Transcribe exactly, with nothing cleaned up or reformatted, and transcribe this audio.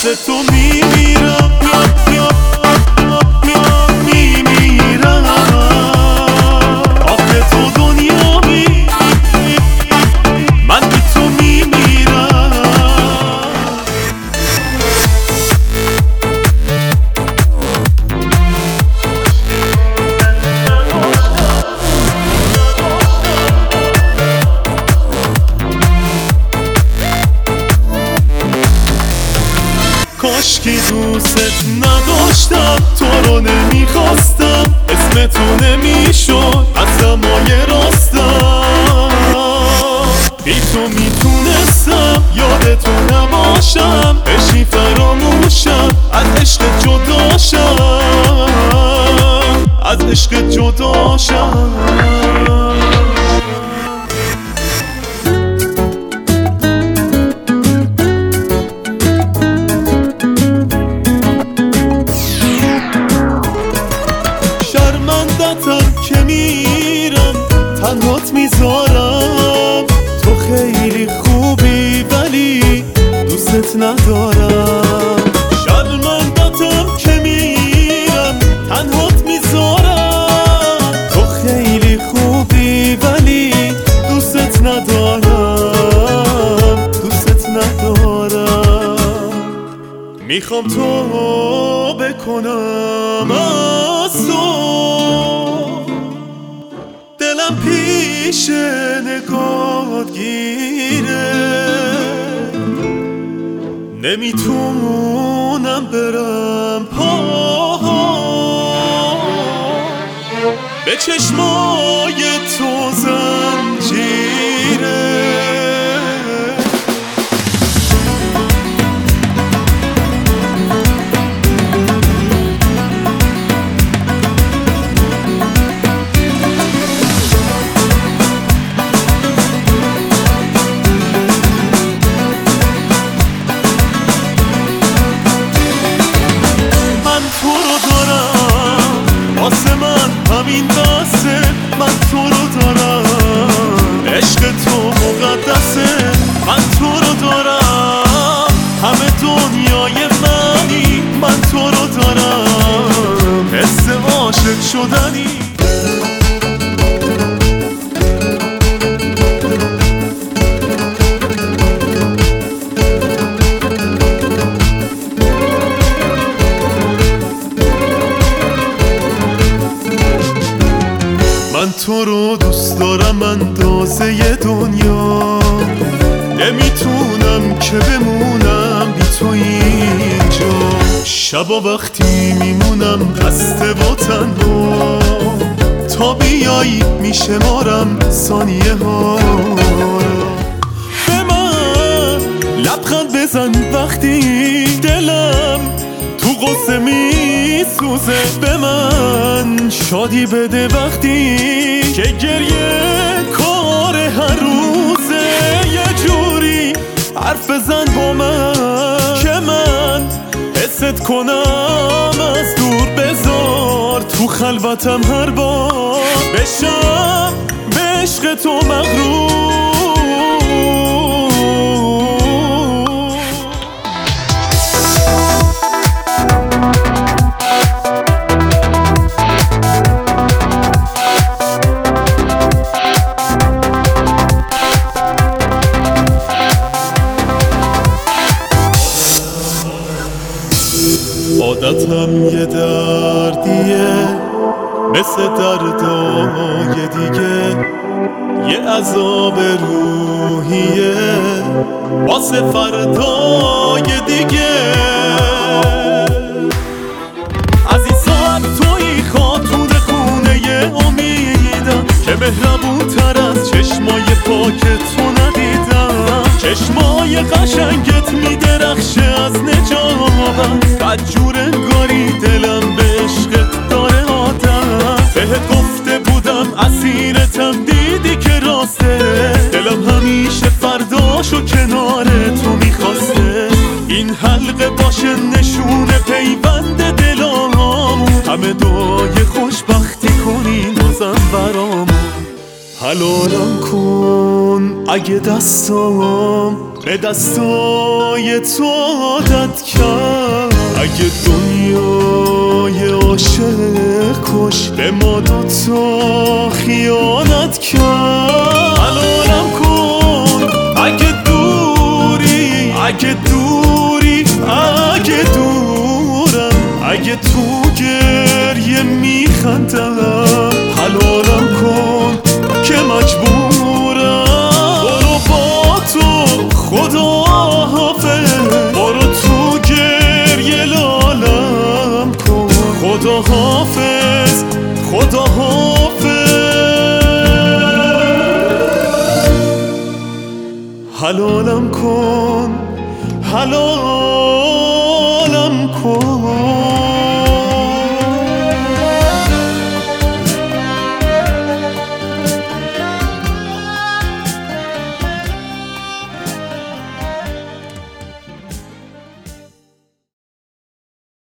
واسه تو میمیرم میمیرم آخه تو دنیامی من بی تو میمیرم. کاشکی دوست نداشتم، تو رو نمیخواستم، اسم تو نمیشد از دمای راستم. بی تو میتونستم یاد تو نباشم، بشی فراموشم از عشق جداشم، از عشق جداشم. که میرم تنهات میذارم، تو خیلی خوبی ولی دوستت ندارم. شرمندتم که میرم تنهات میذارم، تو خیلی خوبی ولی دوستت ندارم، دوستت ندارم. میخوام تو بکنم از تو، دلم پیش نگات گیره، نمیتونم برم پاها به چشمای تو زنجیره. واسه من همین بسه، من تو رو دارم، عشق تو مقدسه، من تو رو دارم، همه دنیای منی، من تو رو دارم، حس عاشق شدنی. من تو رو دوست دارم اندازه دنیا، نمیتونم که بمونم بی تو اینجا. شبا وقتی میمونم خسته و تنها، تا بیایی میشمارم ثانیه ها. به من لبخند بزن وقتی دلم تو غصه میسوزه، به من شادی بده وقتی که گریه کار هر روزه. یه جوری حرف بزن با من که من حست کنم از دور، بذار تو خلوتم هر بار بشم به عشق تو مغرور. عادتم یه دردیه مثل دردای دیگه، یه عذاب روحیه واسه فردای دیگه. از این ساعت توی خاتون خونه امیدم که مهربون تر از چشمای پاک تو ندیدم. چشمای قشنگت میدرخشه از نجابت، بدجور انگاری دلم به عشقت داره آدم. بهت گفته بودم اسیرتم، دیدی که راسته، دلم همیشه فرداشو کنار تو میخواسته. این حلقه باشه نشونه پیوند دلامون، همه دعای خوشبختی کنین بازم برامون. حلالم کن اگه دستام به دستای تو عادت کرد. اگه دنیای عاشق کش به ما دوتا خیانت کرد. حلالم کن اگه دوری، اگه دوری، اگه دورم، اگه تو گریه میخندم. حلالم کن که مجبورم. برو با تو خدا حافظ، برو تو گریه لالم کن. خدا حافظ، خدا حافظ. حلالم کن، حلالم کن.